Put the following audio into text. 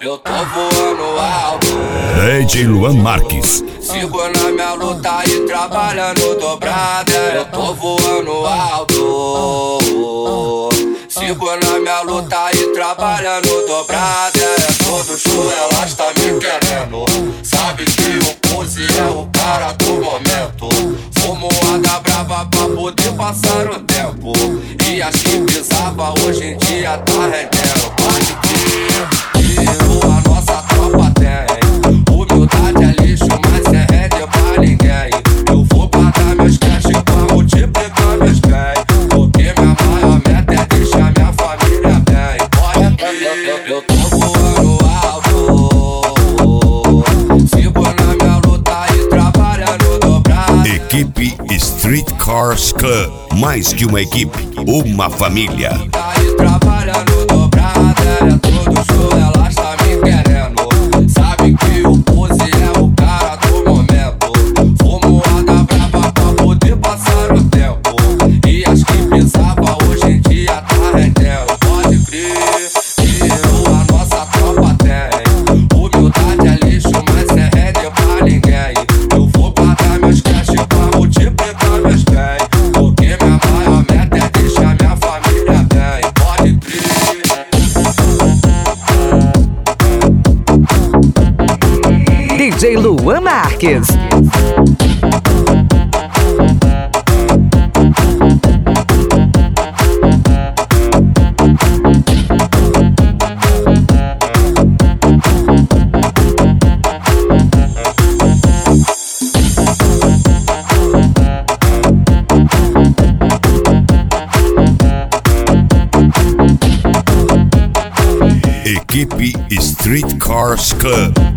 Eu tô voando alto. DJ Luan Marques. Sigo na minha luta e trabalhando dobrada. Eu tô voando alto. Sigo na minha luta e trabalhando dobrada. Todo show elas tá me querendo. Sabe que o Pose é o cara do momento. Fumoada brava pra poder passar o tempo. E as que pisava hoje em dia tá rendendo. Pode crer, a nossa tropa tem. Humildade é lixo, mas é rede pra ninguém. Eu vou pagar meus cash pra multiplicar meus bens. Porque minha maior meta é deixar minha família bem. Pode crer, eu tô voando alto. Sigo na minha luta e trabalhando dobrado. Equipe Street Cars Club. Mais que uma equipe, uma família. E trabalhando dobrada. Todo show elas tá me querendo. Sabe que o Pose é o cara do momento. Fumoada brava pra poder passar o tempo. E as que pensava hoje em dia tá rendendo. Pode crer, a nossa tropa tem. Humildade é lixo, mas é rede pra ninguém. Eu vou pagar meus cash pra multiplicar meus bens. Porque minha maior meta é deixar minha família bem. Pode crer. DJ Luan Marques. Equipe Street Cars Club.